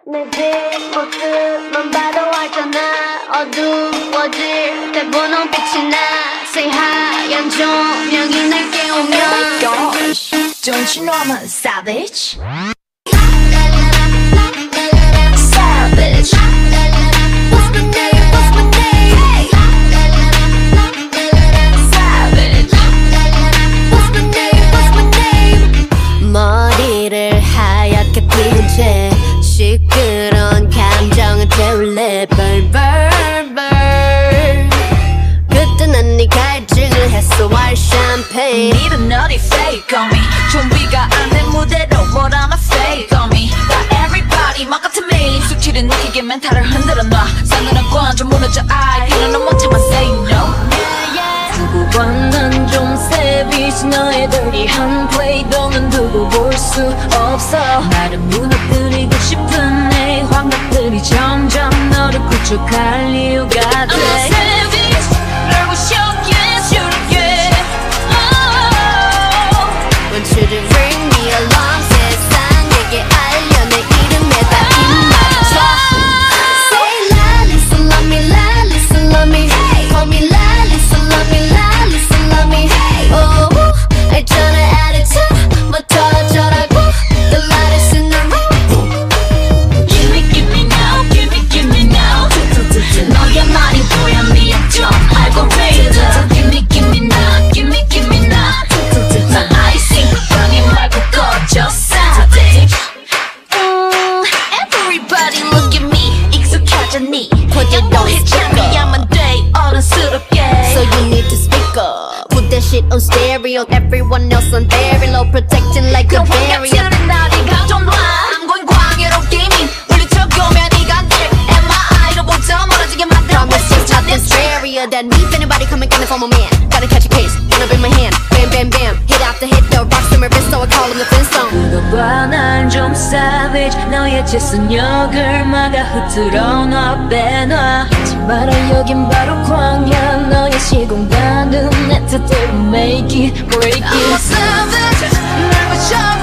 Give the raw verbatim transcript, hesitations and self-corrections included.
내 뒷모습만 봐도 알잖아. 어두워질 때 분홍빛이 나. 새하얀 조명이 날 깨우면 Gosh, don't you know I'm a savage? Savage. What's my name? What's my name? Hey. Savage. What's my name? What's my name? 머리를 하얗게 띄운 채 시끄러운 감정을 태울래. 벌벌벌. 그때 난 네 갈증을 해소할 샴페인. Need another fake on me. 좀비가 아닌 무대로 what I'm a fake on me. 나 everybody 막 같은 me. 수치를 느끼게 멘탈을 흔들어 놔. 싸늘한 관점 무너져 I can't 너 못하면 say no. 두고 봐 난 좀 savage. 너의 dirty한 play 너는 두고 볼 수 없어. 나를 무너뜨리고 싶은 내 환각들이 점점 너를 구축할 이유가 돼. I'm a savage. 널 무시하게 싫게. Want you to bring me along. 세상에게 알려 내 이름에다 입맞춰. Say la, listen, love me, la, listen, love me. Call me la, listen, love me, la, listen, love me. Oh, 알잖아 attitude 뭐 터져라고. The lightest in the room. Give me, give me now, give me, give me now. 너의 말이 뭐야 미안 좀 알고 믿어. Give me, give me now, give me, give me now. 나 icing 불쌍해 말고 꺼져 savage. 음, Everybody look at me 익숙하잖니. 양보해 참여하면 돼 어른스럽게. So you need to speak up. Put that shit on stereo. Everyone else on very low, protecting like a barrier. 같은 날이 가져놔. I'm going 광야로 게이밍 물리쳐오면 네가 돼. M I 로부터 멀어지게 만들어. Promise just nothing's scarier than me. If anybody come and get me for my man, gotta catch a case, wanna bring my hand. Bam, bam, bam, hit after hit, the rocks in my wrist, so I call him the Flintstone. 그거봐 난 좀 savage. 너의 재선역을 막아 흐트러 놔 빼놔. 하지 마라 여긴 바로 광야. 너의 시공간은 내 뜻대로 make it break it. I'm a savage. 날 맞춰